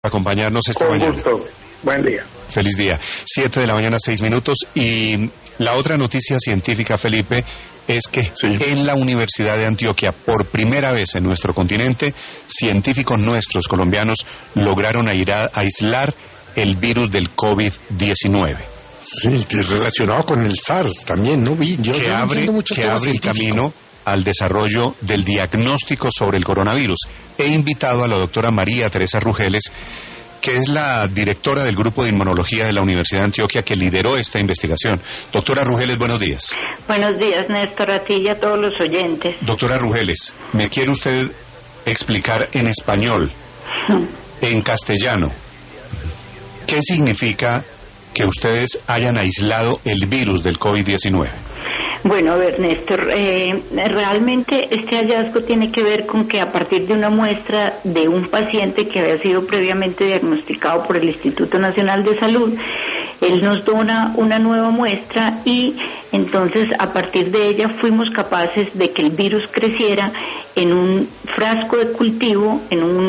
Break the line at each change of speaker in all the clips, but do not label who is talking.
acompañarnos esta
Con
mañana.
gusto. Buen día.
Feliz día. 7:06 a.m. Y la otra noticia científica, Felipe, es que en la Universidad de Antioquia, por primera vez en nuestro continente, científicos nuestros colombianos lograron aislar el virus del COVID-19.
Sí, que es relacionado con el SARS también, ¿no?
Que abre el camino al desarrollo del diagnóstico sobre el coronavirus. He invitado a la doctora María Teresa Rugeles, que es la directora del Grupo de Inmunología de la Universidad de Antioquia, que lideró esta investigación. Doctora Rugeles, buenos días.
Buenos días, Néstor, a ti y a todos los oyentes.
Doctora Rugeles, ¿me quiere usted explicar en español, en castellano, qué significa que ustedes hayan aislado el virus del COVID-19?
Bueno, a ver, Néstor, realmente este hallazgo tiene que ver con que a partir de una muestra de un paciente que había sido previamente diagnosticado por el Instituto Nacional de Salud, él nos dona una nueva muestra y entonces a partir de ella fuimos capaces de que el virus creciera en un frasco de cultivo,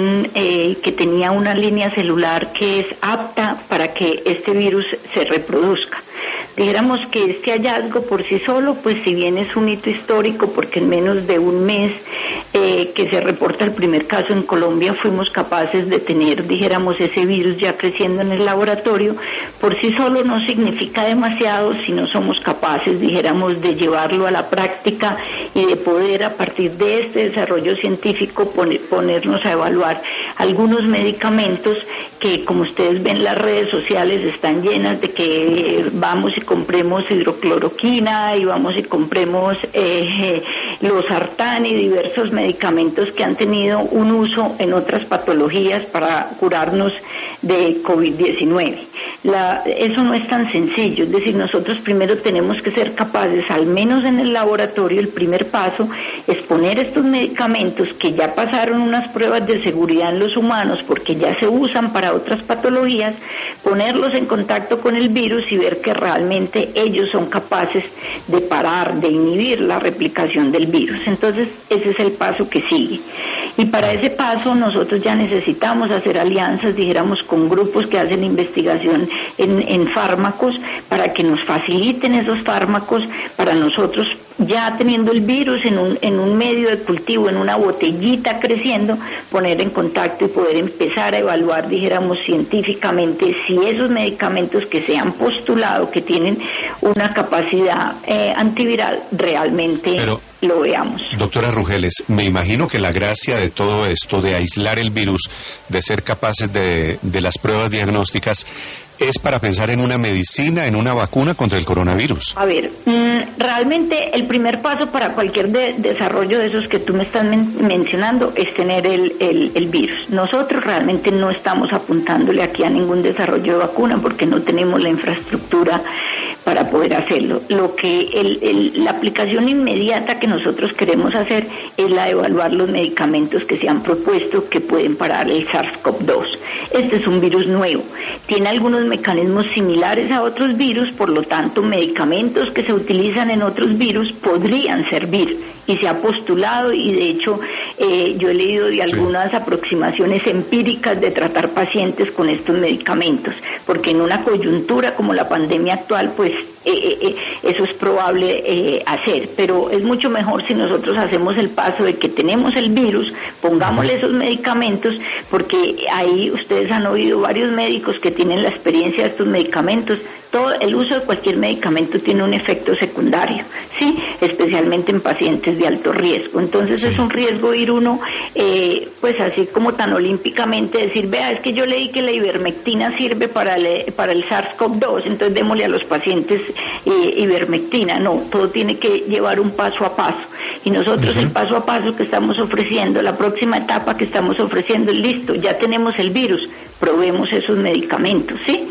que tenía una línea celular que es apta para que este virus se reproduzca. Dijéramos que este hallazgo por sí solo, pues si bien es un hito histórico, porque en menos de un mes que se reporta el primer caso en Colombia, fuimos capaces de tener, dijéramos, ese virus ya creciendo en el laboratorio, por sí solo no significa demasiado si no somos capaces, dijéramos, de llevarlo a la práctica y de poder a partir de este desarrollo científico ponernos a evaluar algunos medicamentos que, como ustedes ven, las redes sociales están llenas de que vamos y compremos hidrocloroquina y vamos y compremos losartán y diversos medicamentos que han tenido un uso en otras patologías para curarnos de COVID-19. Eso no es tan sencillo, es decir, nosotros primero tenemos que ser capaces, al menos en el laboratorio, el primer paso es poner estos medicamentos que ya pasaron unas pruebas de seguridad en los humanos porque ya se usan para otras patologías, ponerlos en contacto con el virus y ver que realmente ellos son capaces de parar, de inhibir la replicación del virus. Entonces, ese es el paso que sigue. Y para ese paso nosotros ya necesitamos hacer alianzas, dijéramos, con grupos que hacen investigación en fármacos para que nos faciliten esos fármacos para nosotros, ya teniendo el virus en un medio de cultivo, en una botellita creciendo, poner en contacto y poder empezar a evaluar, dijéramos, científicamente si esos medicamentos que se han postulado que tienen una capacidad antiviral realmente lo veamos.
Doctora Rugeles, me imagino que la gracia de todo esto, de aislar el virus, de ser capaces de las pruebas diagnósticas, es para pensar en una medicina, en una vacuna contra el coronavirus.
A ver, realmente el primer paso para cualquier desarrollo de esos que tú me estás mencionando es tener el virus. Nosotros realmente no estamos apuntándole aquí a ningún desarrollo de vacuna porque no tenemos la infraestructura para poder hacerlo. Lo que la aplicación inmediata que nosotros queremos hacer es la de evaluar los medicamentos que se han propuesto que pueden parar el SARS-CoV-2. Este es un virus nuevo, tiene algunos mecanismos similares a otros virus, por lo tanto medicamentos que se utilizan en otros virus podrían servir y se ha postulado y de hecho yo he leído de algunas aproximaciones empíricas de tratar pacientes con estos medicamentos, porque en una coyuntura como la pandemia actual pues eso es probable hacer, pero es mucho mejor si nosotros hacemos el paso de que tenemos el virus, pongámosle esos medicamentos, porque ahí ustedes han oído varios médicos que tienen la experiencia de estos medicamentos. Todo el uso de cualquier medicamento tiene un efecto secundario, sí, especialmente en pacientes de alto riesgo. Entonces es un riesgo ir uno, pues así como tan olímpicamente decir, vea, es que yo leí que la ivermectina sirve para el SARS-CoV-2, entonces démosle a los pacientes ivermectina. No, todo tiene que llevar un paso a paso. Y nosotros el paso a paso que estamos ofreciendo, la próxima etapa que estamos ofreciendo es listo, ya tenemos el virus, probemos esos medicamentos, ¿sí?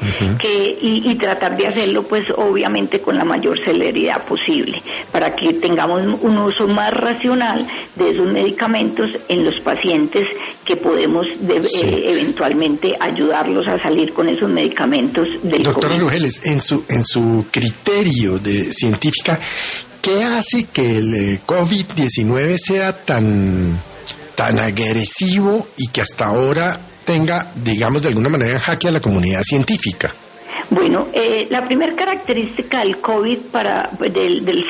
Y tratar de hacerlo pues obviamente con la mayor celeridad posible, para que tengamos un uso más racional de esos medicamentos en los pacientes que podemos eventualmente ayudarlos a salir con esos medicamentos del
Doctora
COVID.
Rugeles, en su criterio de científica, ¿qué hace que el COVID-19 sea tan agresivo y que hasta ahora tenga, digamos, de alguna manera en jaque a la comunidad científica?
Bueno, la primera característica del COVID del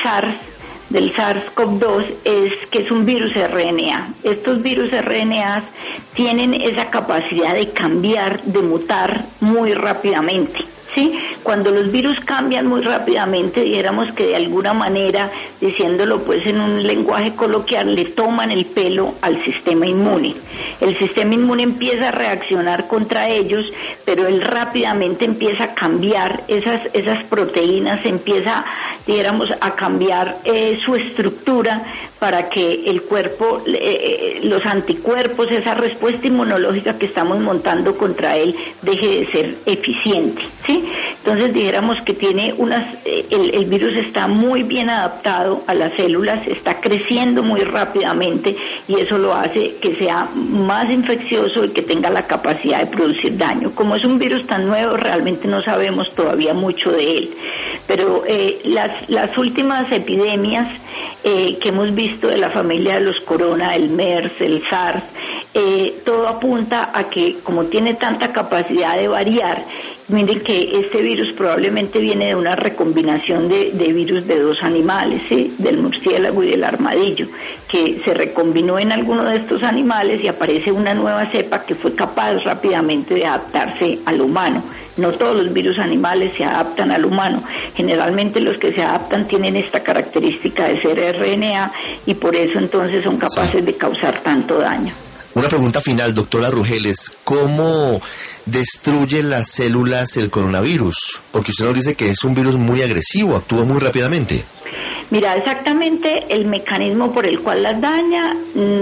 SARS-CoV-2 es que es un virus RNA. Estos virus RNA tienen esa capacidad de cambiar, de mutar muy rápidamente. ¿Sí? Cuando los virus cambian muy rápidamente, dijéramos que de alguna manera, diciéndolo pues en un lenguaje coloquial, le toman el pelo al sistema inmune. El sistema inmune empieza a reaccionar contra ellos, pero él rápidamente empieza a cambiar esas proteínas, empieza, dijéramos, a cambiar su estructura para que el cuerpo, los anticuerpos, esa respuesta inmunológica que estamos montando contra él, deje de ser eficiente, ¿sí? Entonces dijéramos que tiene el virus está muy bien adaptado a las células, está creciendo muy rápidamente y eso lo hace que sea más infeccioso y que tenga la capacidad de producir daño. Como es un virus tan nuevo, realmente no sabemos todavía mucho de él, pero las últimas epidemias que hemos visto de la familia de los corona, el MERS, el SARS, todo apunta a que como tiene tanta capacidad de variar, miren que este virus probablemente viene de una recombinación de virus de dos animales, ¿sí? Del murciélago y del armadillo, que se recombinó en alguno de estos animales y aparece una nueva cepa que fue capaz rápidamente de adaptarse al humano. No todos los virus animales se adaptan al humano. Generalmente los que se adaptan tienen esta característica de ser RNA y por eso entonces son capaces de causar tanto daño.
Una pregunta final, doctora Rugeles. ¿Cómo destruye las células el coronavirus? Porque usted nos dice que es un virus muy agresivo, actúa muy rápidamente.
Mira, exactamente el mecanismo por el cual las daña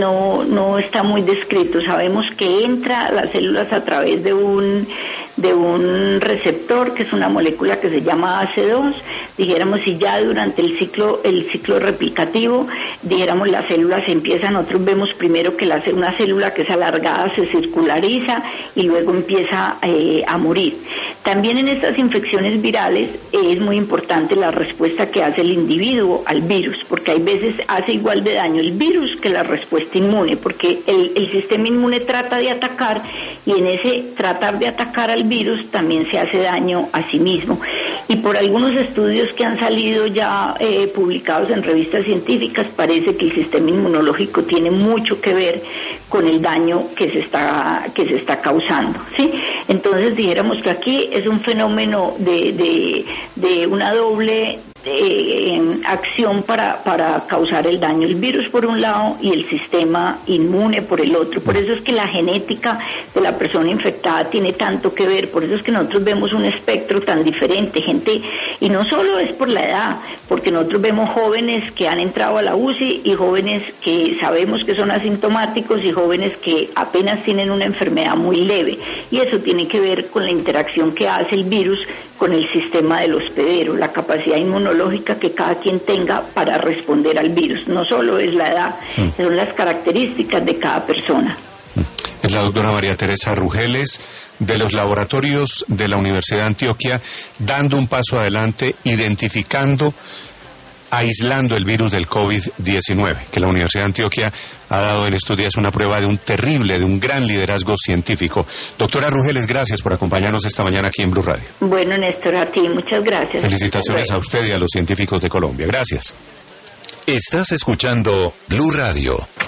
no está muy descrito. Sabemos que entra a las células a través de un receptor, que es una molécula que se llama AC2, dijéramos, si ya durante el ciclo replicativo, dijéramos, las células empiezan, nosotros vemos primero que una célula que es alargada se circulariza y luego empieza a morir. También en estas infecciones virales es muy importante la respuesta que hace el individuo al virus, porque hay veces hace igual de daño el virus que la respuesta inmune, porque el sistema inmune trata de atacar y en ese tratar de atacar al virus también se hace daño a sí mismo. Y por algunos estudios que han salido ya publicados en revistas científicas, parece que el sistema inmunológico tiene mucho que ver con el daño que se está causando, ¿sí? Entonces dijéramos que aquí es un fenómeno de una doble acción para causar el daño, el virus por un lado y el sistema inmune por el otro. Por eso es que la genética de la persona infectada tiene tanto que ver, por eso es que nosotros vemos un espectro tan diferente, gente, y no solo es por la edad, porque nosotros vemos jóvenes que han entrado a la UCI y jóvenes que sabemos que son asintomáticos y jóvenes que apenas tienen una enfermedad muy leve, y eso tiene que ver con la interacción que hace el virus con el sistema del hospedero, la capacidad inmunológica que cada quien tenga para responder al virus. No solo es la edad, son las características de cada persona.
Es la doctora María Teresa Rugeles, de los laboratorios de la Universidad de Antioquia, dando un paso adelante, identificando, aislando el virus del COVID-19, que la Universidad de Antioquia ha dado en estos días una prueba de un gran liderazgo científico. Doctora Rugeles, gracias por acompañarnos esta mañana aquí en Blue Radio.
Bueno, Néstor, a ti, muchas gracias.
Felicitaciones a usted y a los científicos de Colombia. Gracias.
Estás escuchando Blue Radio.